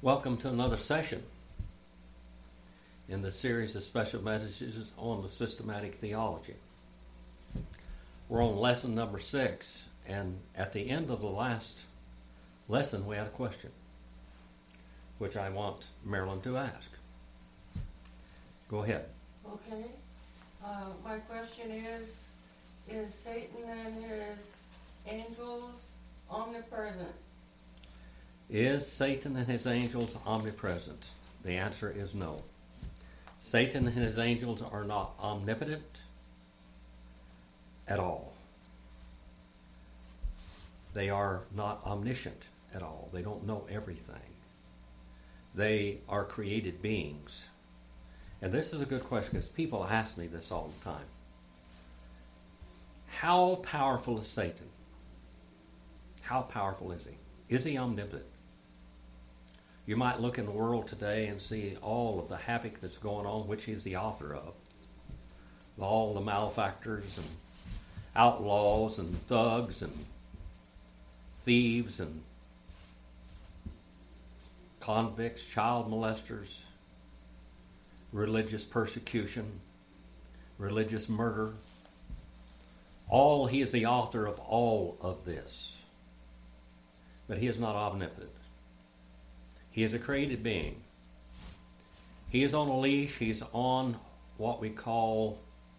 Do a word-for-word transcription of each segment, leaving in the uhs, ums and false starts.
Welcome to another session in the series of special messages on the systematic theology. We're on lesson number six, and at the end of the last lesson we had a question, which I want Marilyn to ask. Go ahead. Okay. Uh, my question is, is Satan and his angels omnipresent? Is Satan and his angels omnipresent? The answer is no. Satan and his angels are not omnipotent at all. They are not omniscient at all. They don't know everything. They are created beings. And this is a good question because people ask me this all the time. How powerful is Satan? How powerful is he? Is he omnipotent? You might look in the world today and see all of the havoc that's going on, which he's the author of. All the malefactors and outlaws and thugs and thieves and convicts, child molesters, religious persecution, religious murder. All, he is the author of all of this. But he is not omnipotent. He is a created being. He is on a leash. He's on what we call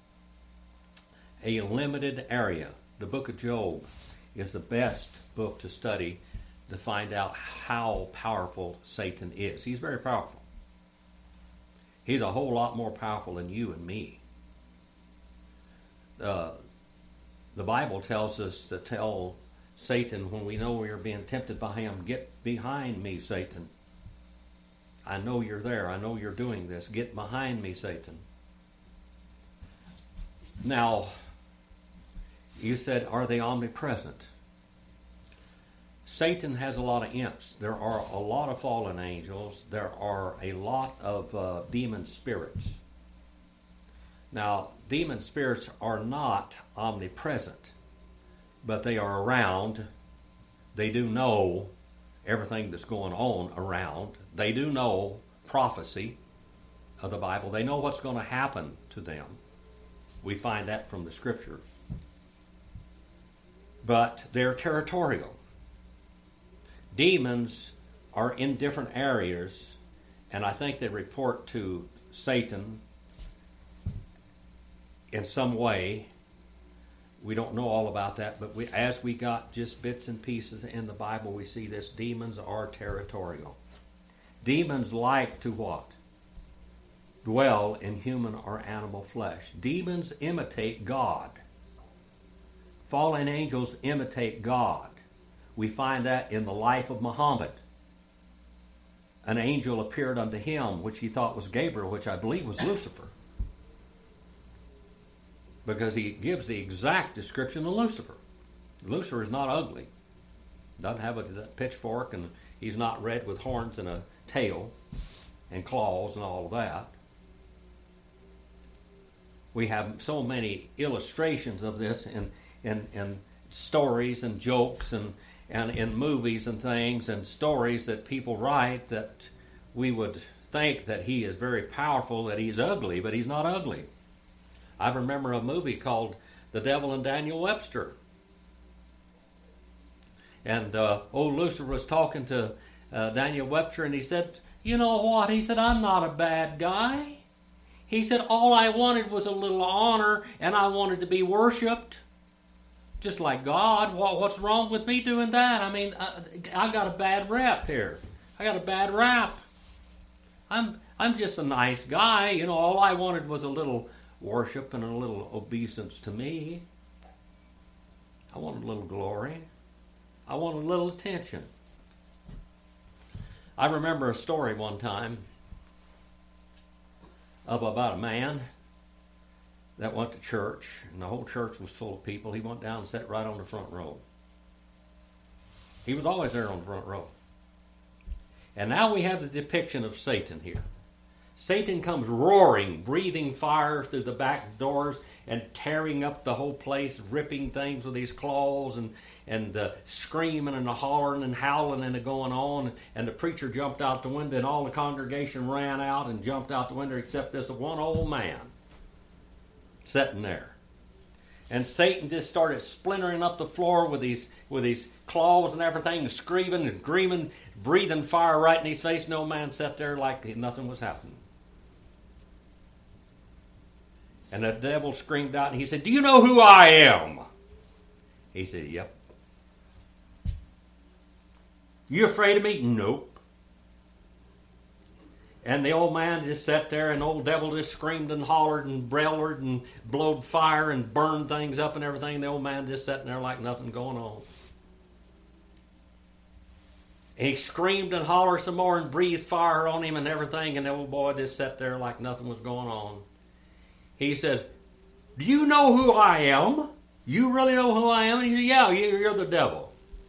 a limited area. The book of Job is the best book to study to find out how powerful Satan is. He's very powerful. He's a whole lot more powerful than you and me. Uh, the Bible tells us to tell Satan, when we know we are being tempted by him, get behind me, Satan. I know you're there. I know you're doing this. Get behind me, Satan. Now, you said, are they omnipresent? Satan has a lot of imps. There are a lot of fallen angels. There are a lot of uh, demon spirits. Now, demon spirits are not omnipresent, but they are around. They do know everything that's going on around. They do know prophecy of the Bible. They know what's going to happen to them. We find that from the scriptures. But they're territorial. Demons are in different areas, and I think they report to Satan in some way. We don't know all about that, but we, as we got just bits and pieces in the Bible, we see this. Demons are territorial. Demons like to what? Dwell in human or animal flesh. Demons imitate God. Fallen angels imitate God. We find that in the life of Muhammad. An angel appeared unto him, which he thought was Gabriel, which I believe was Lucifer. Because he gives the exact description of Lucifer. Lucifer is not ugly. Doesn't have a pitchfork, and he's not red with horns and a tail and claws and all of that. We have so many illustrations of this in, in, in stories and jokes and, and in movies and things and stories that people write that we would think that he is very powerful, that he's ugly, but he's not ugly. I remember a movie called The Devil and Daniel Webster. And uh, old Lucifer was talking to uh, Daniel Webster, and he said, you know what? He said, I'm not a bad guy. He said, all I wanted was a little honor, and I wanted to be worshipped. Just like God. What, what's wrong with me doing that? I mean, I, I got a bad rap here. I got a bad rap. I'm, I'm just a nice guy. You know, all I wanted was a little worship and a little obeisance to me. I wanted a little glory. I wanted a little attention. I remember a story one time of about a man that went to church, and the whole church was full of people. He went down and sat right on the front row. He was always there on the front row. And now we have the depiction of Satan here. Satan comes roaring, breathing fire through the back doors and tearing up the whole place, ripping things with his claws and, and uh, screaming and hollering and howling and going on. And the preacher jumped out the window, and all the congregation ran out and jumped out the window except this one old man sitting there. And Satan just started splintering up the floor with his with his claws and everything, and screaming and screaming, breathing fire right in his face. No man sat there like nothing was happening. And the devil screamed out, and he said, "Do you know who I am?" He said, "Yep." "You afraid of me?" "Nope." And the old man just sat there, and the old devil just screamed and hollered and bellowed and blowed fire and burned things up and everything. The old man just sitting there like nothing going on. And he screamed and hollered some more and breathed fire on him and everything, and the old boy just sat there like nothing was going on. He says, "Do you know who I am? You really know who I am?" And he said, "Yeah, you're the devil."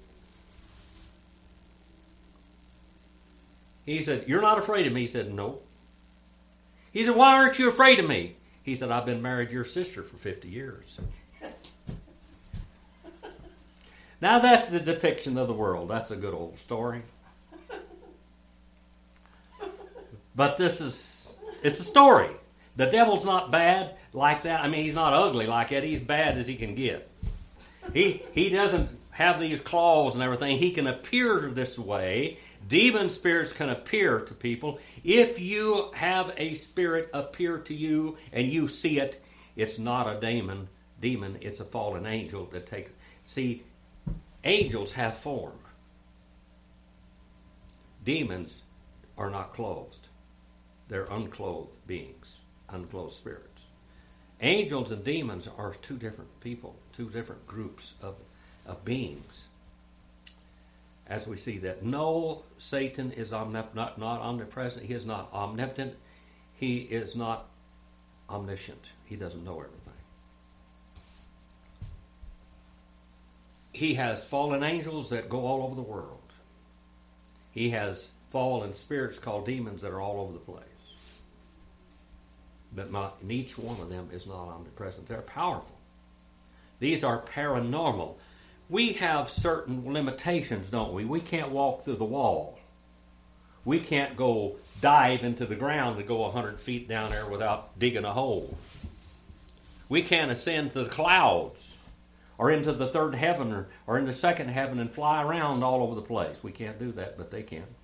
He said, "You're not afraid of me?" He said, "No." He said, "Why aren't you afraid of me?" He said, "I've been married to your sister for fifty years. Now that's the depiction of the world. That's a good old story. But this is, it's a story. The devil's not bad like that. I mean, he's not ugly like that. He's bad as he can get. He, he doesn't have these claws and everything. He can appear this way. Demon spirits can appear to people. If you have a spirit appear to you and you see it, it's not a demon. Demon, it's a fallen angel that takes. See, angels have form. Demons are not clothed. They're unclothed beings, unclothed spirits. Angels and demons are two different people, two different groups of, of beings. As we see that, no, Satan is omnip- not, not omnipresent. He is not omnipotent. He is not omniscient. He doesn't know everything. He has fallen angels that go all over the world. He has fallen spirits called demons that are all over the place. But not, and each one of them is not omnipresent. They're powerful. These are paranormal. We have certain limitations, don't we? We can't walk through the wall. We can't go dive into the ground to go one hundred feet down there without digging a hole. We can't ascend to the clouds or into the third heaven or, or in the second heaven and fly around all over the place. We can't do that, but they can.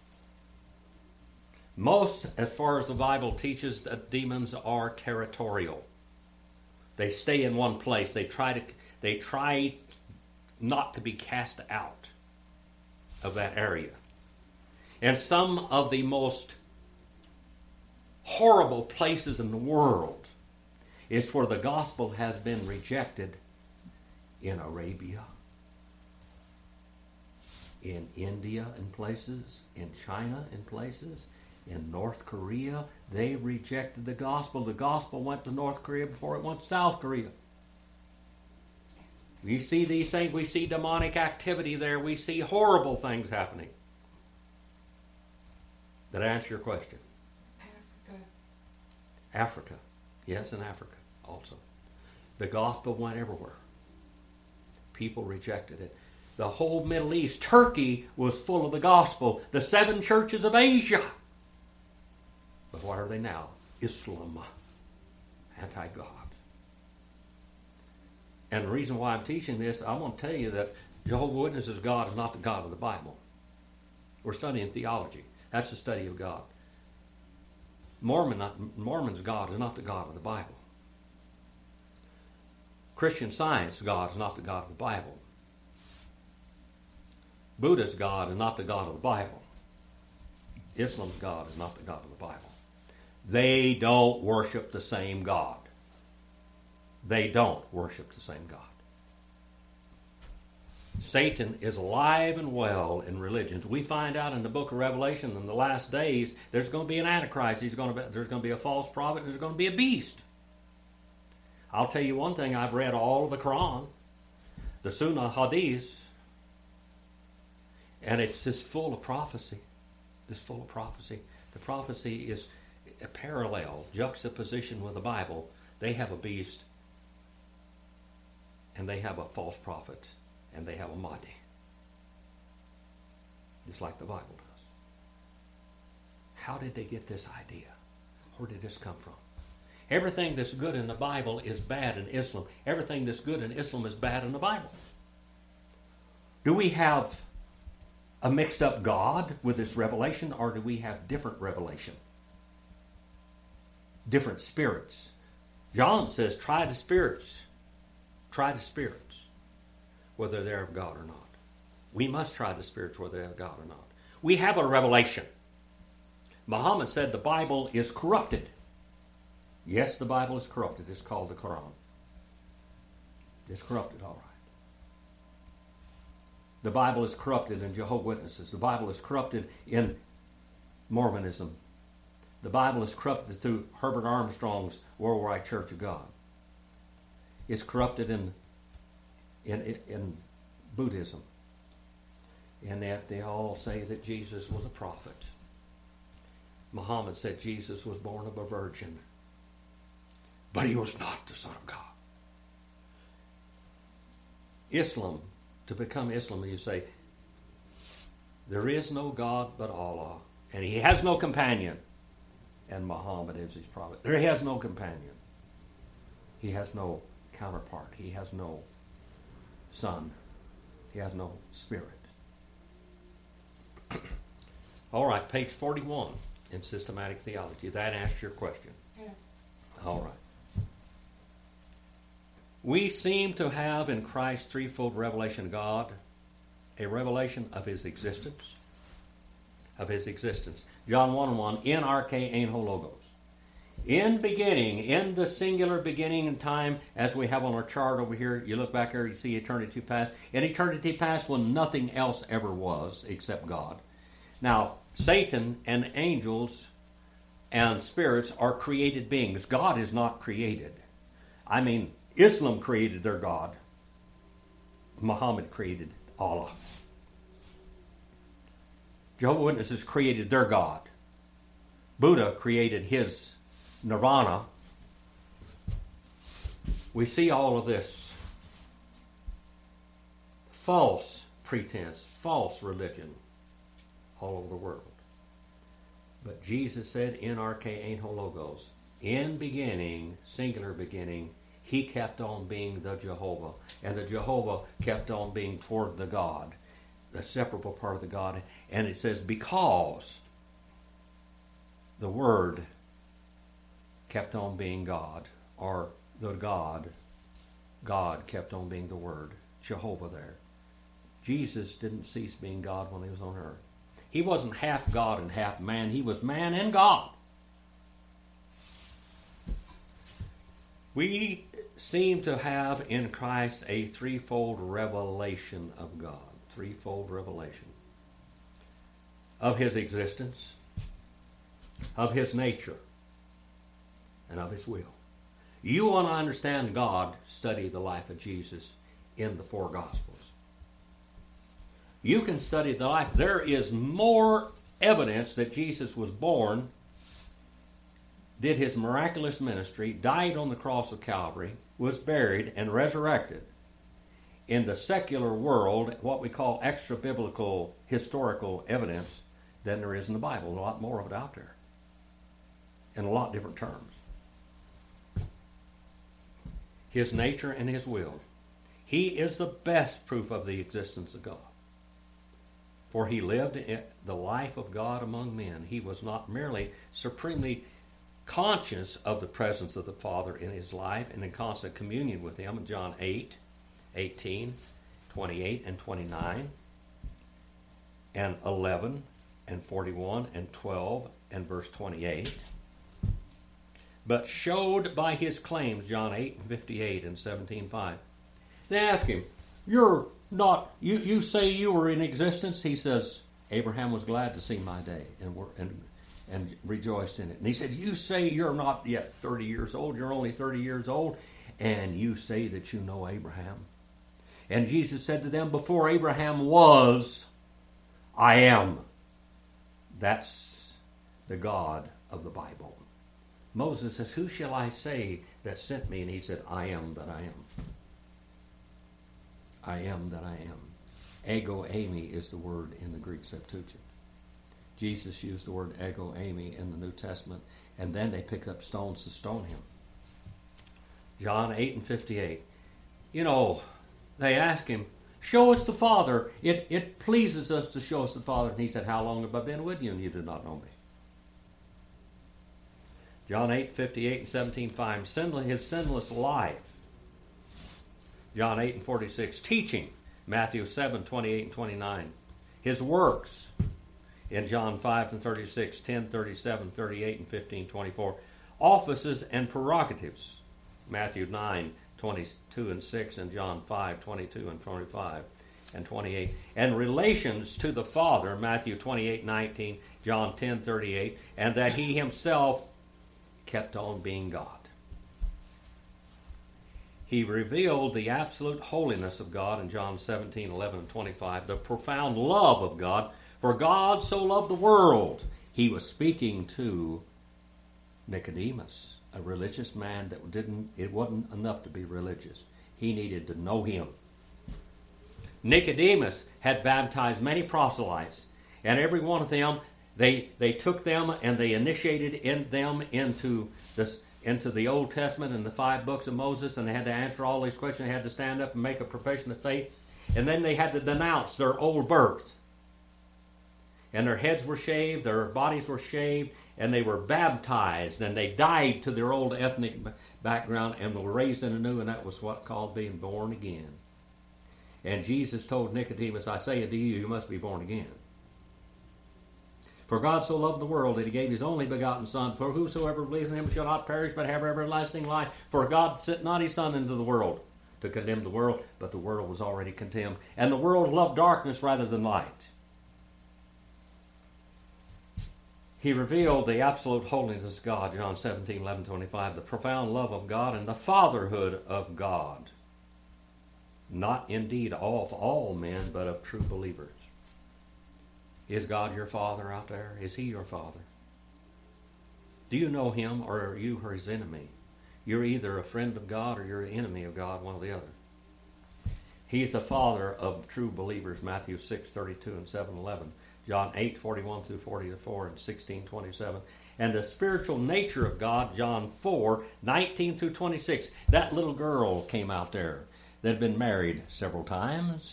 Most, as far as the Bible teaches, that demons are territorial. They stay in one place. They try to, they try not to be cast out of that area. And some of the most horrible places in the world is where the gospel has been rejected. In Arabia, in India in places, in China in places, in North Korea, they rejected the gospel. The gospel went to North Korea before it went to South Korea. We see these things. We see demonic activity there. We see horrible things happening. Did I answer your question? Africa. Africa. Yes, in Africa also. The gospel went everywhere. People rejected it. The whole Middle East, Turkey was full of the gospel. The seven churches of Asia. But what are they now? Islam. Anti-God. And the reason why I'm teaching this, I want to tell you that Jehovah's Witnesses' God is not the God of the Bible. We're studying theology. That's the study of God. Mormon, Mormon's God is not the God of the Bible. Christian Science God is not the God of the Bible. Buddha's God is not the God of the Bible. Islam's God is not the God of the Bible. They don't worship the same God. They don't worship the same God. Satan is alive and well in religions. We find out in the book of Revelation in the last days there's going to be an Antichrist. He's going to be, there's going to be a false prophet. There's going to be a beast. I'll tell you one thing. I've read all of the Quran, the Sunnah Hadith, and it's just full of prophecy. It's full of prophecy. The prophecy is a parallel, juxtaposition with the Bible. They have a beast and they have a false prophet. and they have a Mahdi. Just like the Bible does. How did they get this idea? Where did this come from? Everything that's good in the Bible is bad in Islam. Everything that's good in Islam is bad in the Bible. Do we have a mixed up God with this revelation, or do we have different revelation? Different spirits. John says, try the spirits. Try the spirits, whether they're of God or not. We must try the spirits, whether they're of God or not. We have a revelation. Muhammad said the Bible is corrupted. Yes, the Bible is corrupted. It's called the Quran. It's corrupted, all right. The Bible is corrupted in Jehovah's Witnesses. The Bible is corrupted in Mormonism. The Bible is corrupted through Herbert Armstrong's Worldwide Church of God. It's corrupted in, in, in Buddhism. In that they all say that Jesus was a prophet. Muhammad said Jesus was born of a virgin. But he was not the Son of God. Islam, to become Islam, you say, there is no God but Allah, and he has no companion. And Muhammad is his prophet. There has no companion. He has no counterpart. He has no son. He has no spirit. All right, page forty-one in Systematic Theology. That asks your question. Yeah. All right. We seem to have in Christ's threefold revelation of God a revelation of his existence. Of his existence. John one and one, in arche ein ho logos. In beginning, in the singular beginning in time, as we have on our chart over here, you look back here, you see eternity past. In eternity past, when nothing else ever was except God. Now, Satan and angels and spirits are created beings. God is not created. I mean, Islam created their God. Muhammad created Allah. Jehovah's Witnesses created their God. Buddha created his nirvana. We see all of this false pretense, false religion all over the world. But Jesus said, in arche ein ho logos. In beginning, singular beginning, he kept on being the Jehovah. And the Jehovah kept on being toward the God, the separable part of the God. And it says, because the Word kept on being God, or the God, God kept on being the Word, Jehovah there. Jesus didn't cease being God when he was on earth. He wasn't half God and half man. He was man and God. We seem to have in Christ a threefold revelation of God. Threefold revelation. Of his existence, of his nature, and of his will. You want to understand God, study the life of Jesus in the four Gospels. You can study the life. There is more evidence that Jesus was born, did his miraculous ministry, died on the cross of Calvary, was buried, and resurrected in the secular world, what we call extra-biblical historical evidence, than there is in the Bible. A lot more of it out there. In a lot different terms. His nature and his will. He is the best proof of the existence of God. For he lived the life of God among men. He was not merely supremely conscious of the presence of the Father in his life and in constant communion with him. John eight, eighteen, twenty-eight, and twenty-nine, and eleven, and forty-one, and twelve, and verse twenty-eight. But showed by his claims, John eight, fifty-eight, and seventeen, five. They ask him, you're not, you, you say you were in existence? He says, Abraham was glad to see my day and, were, and, and rejoiced in it. And he said, you say you're not yet thirty years old, you're only thirty years old, and you say that you know Abraham. And Jesus said to them, before Abraham was, I am. That's the God of the Bible. Moses says, who shall I say that sent me? And he said, I am that I am. I am that I am. Ego eimi is the word in the Greek Septuagint. Jesus used the word ego eimi in the New Testament, and then they picked up stones to stone him. John eight and fifty-eight. You know, they asked him, show us the Father. It, it pleases us to show us the Father. And he said, how long have I been with you and you do not know me? John eight, fifty-eight and seventeen, five. His sinless life. John eight and forty-six. Teaching. Matthew seven, twenty-eight and twenty-nine. His works. In John five and thirty-six, ten, thirty-seven, thirty-eight, and fifteen, twenty-four. Offices and prerogatives. Matthew nine, twenty-two and six, and John five, twenty-two and twenty-five and twenty-eight. And relations to the Father, Matthew twenty-eight, nineteen, John ten, thirty-eight, and that he himself kept on being God. He revealed the absolute holiness of God in John seventeen, eleven, and twenty-five, the profound love of God. For God so loved the world. He was speaking to Nicodemus, a religious man that didn't, it wasn't enough to be religious. He needed to know him. Nicodemus had baptized many proselytes, and every one of them, they they took them and they initiated in them into this into the Old Testament and the five books of Moses, and they had to answer all these questions. They had to stand up and make a profession of faith, and then they had to denounce their old birth. And their heads were shaved, their bodies were shaved, and they were baptized, and they died to their old ethnic background and were raised in a new, and that was what called being born again. And Jesus told Nicodemus, I say unto you, you must be born again. For God so loved the world that he gave his only begotten Son, for whosoever believes in him shall not perish but have everlasting life. For God sent not his Son into the world to condemn the world, but the world was already condemned. And the world loved darkness rather than light. He revealed the absolute holiness of God, John seventeen, eleven, twenty-five, the profound love of God and the fatherhood of God. Not indeed all of all men, but of true believers. Is God your father out there? Is he your father? Do you know him, or are you his enemy? You're either a friend of God or you're an enemy of God, one or the other. He's the father of true believers, Matthew six, thirty-two and seven, eleven. John eight, forty-one through forty-four and sixteen, twenty-seven. And the spiritual nature of God, John four, nineteen through twenty-six. That little girl came out there that had been married several times.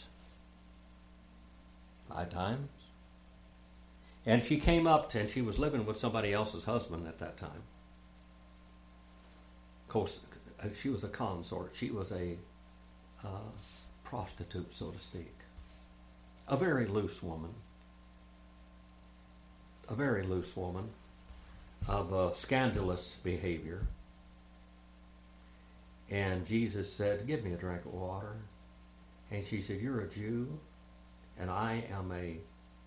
Five times. And she came up to, and she was living with somebody else's husband at that time. Of course, she was a consort. She was a uh, prostitute, so to speak. A very loose woman. A very loose woman of uh, scandalous behavior. And Jesus said, give me a drink of water. And she said, you're a Jew, and I am a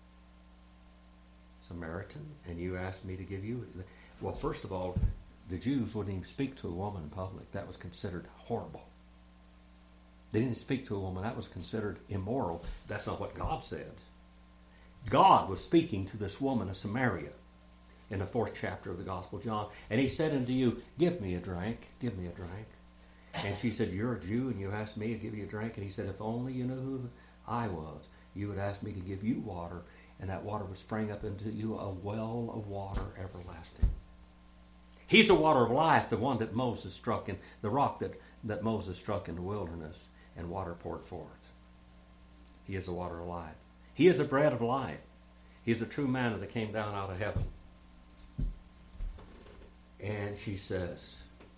Samaritan, and you asked me to give you... Well, first of all, the Jews wouldn't even speak to a woman in public. That was considered horrible. They didn't speak to a woman. That was considered immoral. That's not what God said. God was speaking to this woman of Samaria in the fourth chapter of the Gospel of John. And he said unto you, give me a drink, give me a drink. And she said, you're a Jew and you asked me to give you a drink. And he said, if only you knew who I was, you would ask me to give you water, and that water would spring up into you a well of water everlasting. He's the water of life, the one that Moses struck in, the rock that, that Moses struck in the wilderness, and water poured forth. He is the water of life. He is the bread of life. He is the true manna that came down out of heaven. And she says,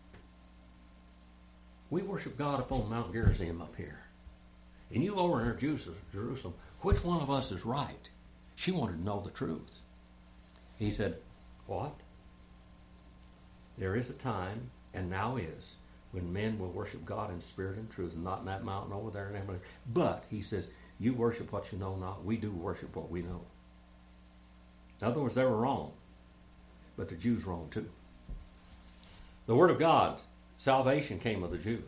we worship God upon Mount Gerizim up here. And you over in Jerusalem, which one of us is right? She wanted to know the truth. He said, what? There is a time, and now is, when men will worship God in spirit and truth, and not in that mountain over there. And but, he says, you worship what you know not. We do worship what we know. In other words, they were wrong. But the Jews wrong too. The Word of God, salvation came of the Jews.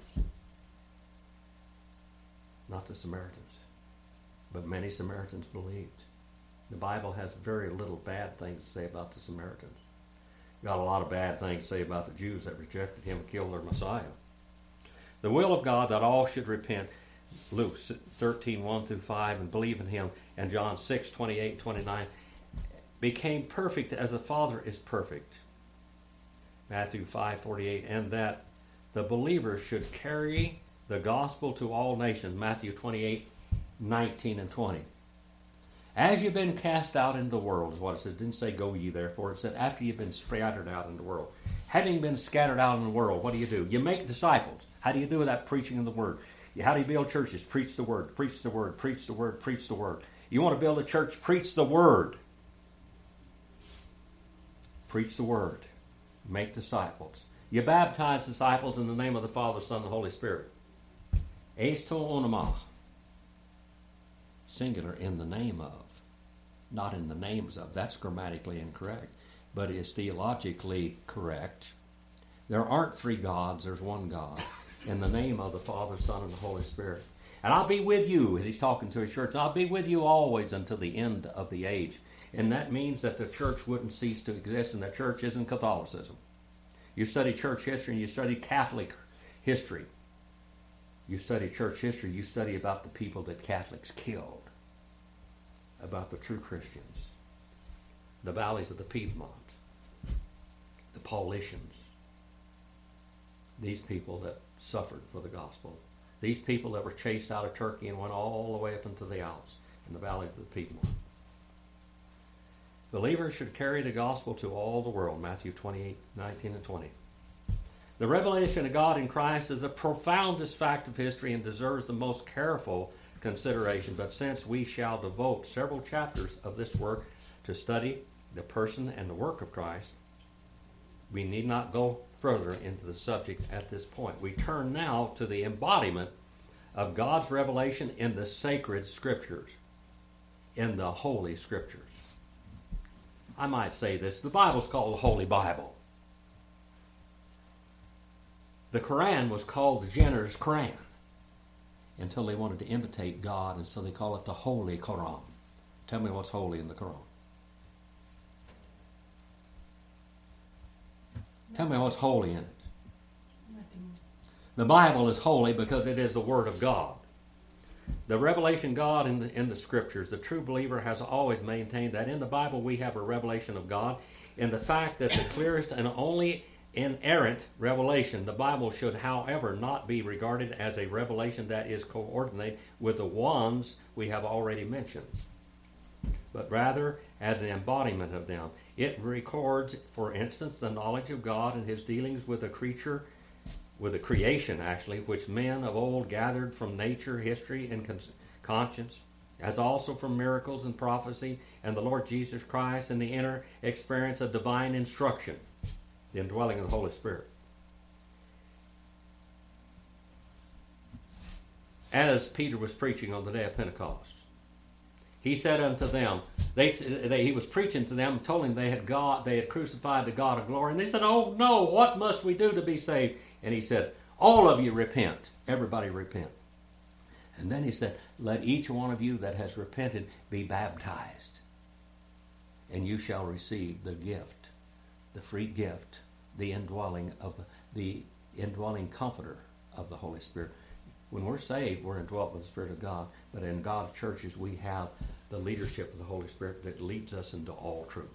Not the Samaritans. But many Samaritans believed. The Bible has very little bad things to say about the Samaritans. Got a lot of bad things to say about the Jews that rejected him and killed their Messiah. The will of God that all should repent. Luke thirteen, one through five, and believe in him, and John six, twenty-eight, twenty-nine, became perfect as the Father is perfect. Matthew five, forty-eight, and that the believer should carry the gospel to all nations. Matthew twenty-eight, nineteen and twenty. As you've been cast out into the world, is what it said. It didn't say go ye therefore. It said after you've been scattered out in the world. Having been scattered out in the world, what do you do? You make disciples. How do you do that? Preaching of the word. How do you build churches? Preach the word, preach the word, preach the word, preach the word. You want to build a church? Preach the word. Preach the word. Make disciples. You baptize disciples in the name of the Father, Son, and the Holy Spirit. Eis to onoma. Singular, in the name of. Not in the names of. That's grammatically incorrect, but it's theologically correct. There aren't three gods, there's one God. In the name of the Father, Son, and the Holy Spirit. And I'll be with you, and he's talking to his church, I'll be with you always until the end of the age. And that means that the church wouldn't cease to exist, and the church isn't Catholicism. You study church history, and you study Catholic history. You study church history, you study about the people that Catholics killed, about the true Christians, the valleys of the Piedmont, the Paulicians, these people that suffered for the gospel, these people that were chased out of Turkey and went all the way up into the Alps and the valleys of the Piedmont. Believers should carry the gospel to all the world, Matthew twenty-eight, nineteen, and twenty. The revelation of God in Christ is the profoundest fact of history and deserves the most careful consideration. But since we shall devote several chapters of this work to study the person and the work of Christ, we need not go further into the subject at this point. We turn now to the embodiment of God's revelation in the sacred scriptures, in the Holy Scriptures. I might say this, the Bible's called the Holy Bible. The Quran was called the generous Quran until they wanted to imitate God, and so they call it the Holy Quran. Tell me what's holy in the Quran. Tell me what's holy in it. Nothing. The Bible is holy because it is the Word of God. The revelation of God in the, in the Scriptures, the true believer has always maintained that in the Bible we have a revelation of God, in the fact that the clearest and only inerrant revelation, the Bible should, however, not be regarded as a revelation that is coordinated with the ones we have already mentioned, but rather as an embodiment of them. It records, for instance, the knowledge of God and his dealings with a creature, with a creation, actually, which men of old gathered from nature, history, and con- conscience, as also from miracles and prophecy, and the Lord Jesus Christ, and the inner experience of divine instruction, the indwelling of the Holy Spirit. As Peter was preaching on the day of Pentecost, he said unto them, they, they, he was preaching to them, told them they had God, they had crucified the God of glory, and they said, "Oh no, what must we do to be saved?" And he said, "All of you repent." Everybody repent. And then he said, "Let each one of you that has repented be baptized, and you shall receive the gift, the free gift, the indwelling of the, the indwelling comforter of the Holy Spirit." When we're saved, we're indwelt with the Spirit of God. But in God's churches, we have the leadership of the Holy Spirit that leads us into all truth.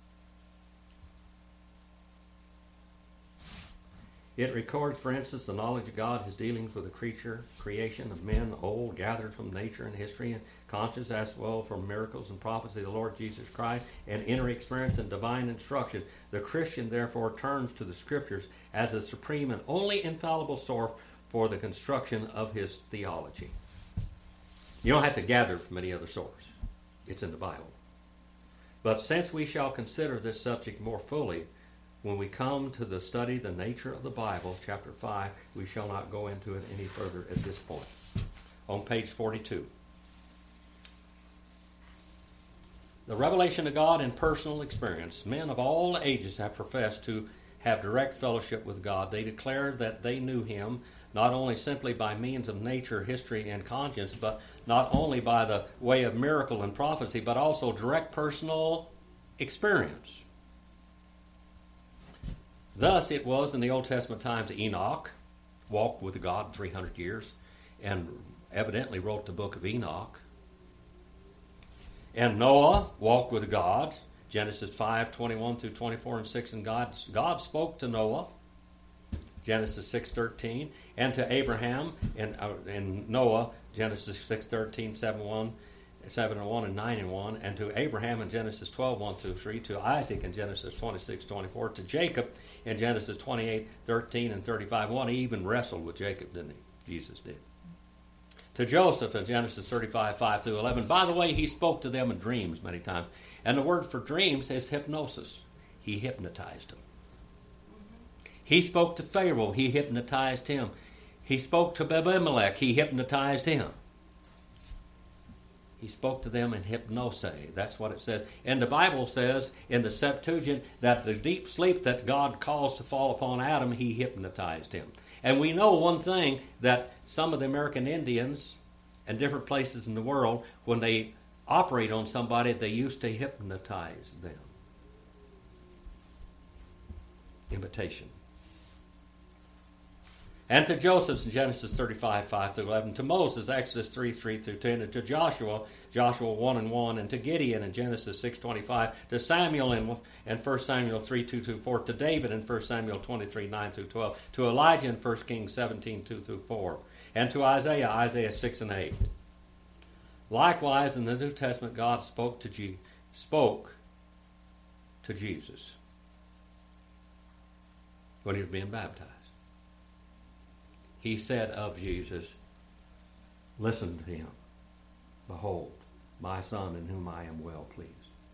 It records, for instance, the knowledge of God, his dealings with the creature, creation of men, old, gathered from nature and history and conscience, as well from miracles and prophecy of the Lord Jesus Christ, and inner experience and divine instruction. The Christian, therefore, turns to the Scriptures as the supreme and only infallible source for the construction of his theology. You don't have to gather it from any other source. It's in the Bible. But since we shall consider this subject more fully when we come to the study the nature of the Bible, chapter five, we shall not go into it any further at this point. On page forty-two. The revelation of God in personal experience. Men of all ages have professed to have direct fellowship with God. They declare that they knew him not only simply by means of nature, history, and conscience, but not only by the way of miracle and prophecy, but also direct personal experience. Thus it was in the Old Testament times. Enoch walked with God three hundred years and evidently wrote the book of Enoch. And Noah walked with God, Genesis five, twenty-one through twenty-four and six, and God, God spoke to Noah, Genesis six, thirteen, and to Abraham and, uh, and Noah, Genesis six, thirteen, seven, one, seven and one, and nine and one, and to Abraham in Genesis twelve, one through three, to Isaac in Genesis twenty-six, twenty-four, to Jacob in Genesis twenty-eight, thirteen, and thirty-five, one. He even wrestled with Jacob, didn't he? Jesus did. To Joseph in Genesis thirty-five, five through eleven. By the way, he spoke to them in dreams many times. And the word for dreams is hypnosis. He hypnotized them. He spoke to Pharaoh. He hypnotized him. He spoke to Abimelech. He hypnotized him. He spoke to them in hypnose. That's what it says. And the Bible says in the Septuagint that the deep sleep that God caused to fall upon Adam, he hypnotized him. And we know one thing, that some of the American Indians and different places in the world, when they operate on somebody, they used to hypnotize them. Imitation. And to Joseph in Genesis thirty-five, five through eleven. To Moses, Exodus three, three through ten. And to Joshua, Joshua one and one. And to Gideon in Genesis six, twenty-five. To Samuel in, in First Samuel three, two through four. To David in First Samuel twenty-three, nine through twelve. To Elijah in First Kings seventeen, two through four. And to Isaiah, Isaiah six and eight. Likewise, in the New Testament, God spoke to, G- spoke to Jesus when he was being baptized. He said of Jesus, listen to him. Behold, my Son in whom I am well pleased.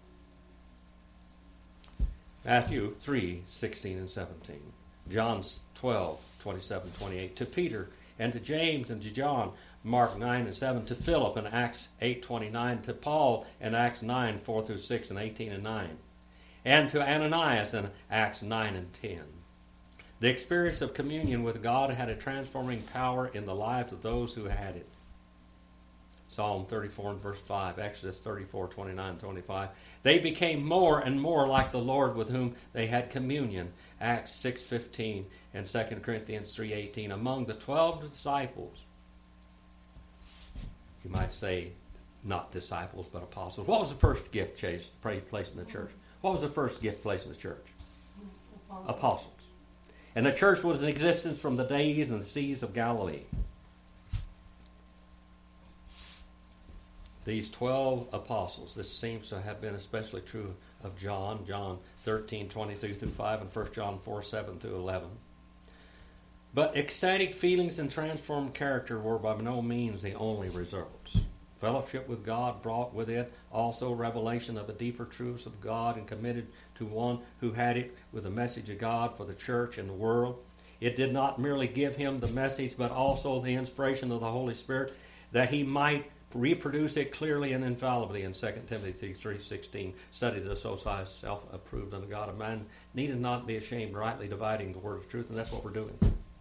Matthew three, sixteen and seventeen. John twelve, twenty-seven, twenty-eight. To Peter and to James and to John, Mark nine and seven. To Philip in Acts eight, twenty-nine. To Paul in Acts nine, four through six and eighteen and nine. And to Ananias in Acts nine and ten. The experience of communion with God had a transforming power in the lives of those who had it. Psalm thirty-four and verse five, Exodus thirty-four, twenty-nine, twenty-five. They became more and more like the Lord with whom they had communion. Acts six, fifteen and Second Corinthians three, eighteen. Among the twelve disciples, you might say not disciples but apostles. What was the first gift placed in the church? What was the first gift placed in the church? Apostles. Apostles. And the church was in existence from the days and the seas of Galilee. These twelve apostles, this seems to have been especially true of John, John thirteen, twenty-three through five, and First John four, seven through eleven. But ecstatic feelings and transformed character were by no means the only results. Fellowship with God brought with it also revelation of the deeper truths of God, and committed to one who had it with the message of God for the church and the world. It did not merely give him the message, but also the inspiration of the Holy Spirit, that he might reproduce it clearly and infallibly. In Second Timothy three sixteen, study the so self-approved unto God. A man needed not be ashamed, rightly dividing the word of truth, and that's what we're doing.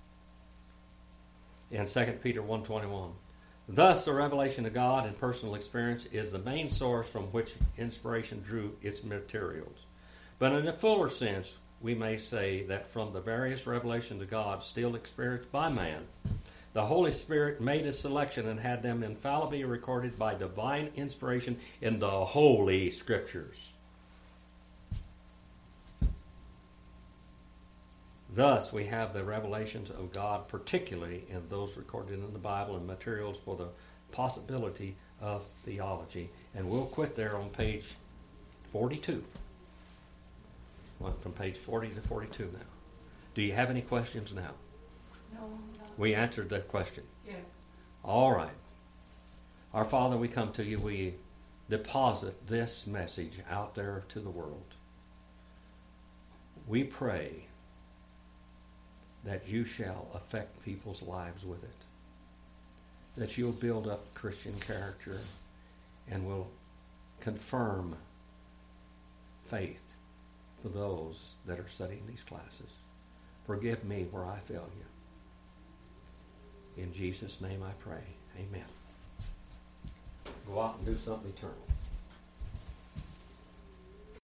In Second Peter one twenty-one. Thus, the revelation of God and personal experience is the main source from which inspiration drew its materials. But in a fuller sense, we may say that from the various revelations of God still experienced by man, the Holy Spirit made a selection and had them infallibly recorded by divine inspiration in the Holy Scriptures. Thus, we have the revelations of God, particularly in those recorded in the Bible, and materials for the possibility of theology. And we'll quit there on page forty-two. Went from page forty to forty-two now. Do you have any questions now? No, no. We answered that question. Yeah. All right. Our Father, we come to you. We deposit this message out there to the world. We pray that you shall affect people's lives with it, that you'll build up Christian character and will confirm faith for those that are studying these classes. Forgive me where I fail you. In Jesus' name I pray. Amen. Go out and do something eternal.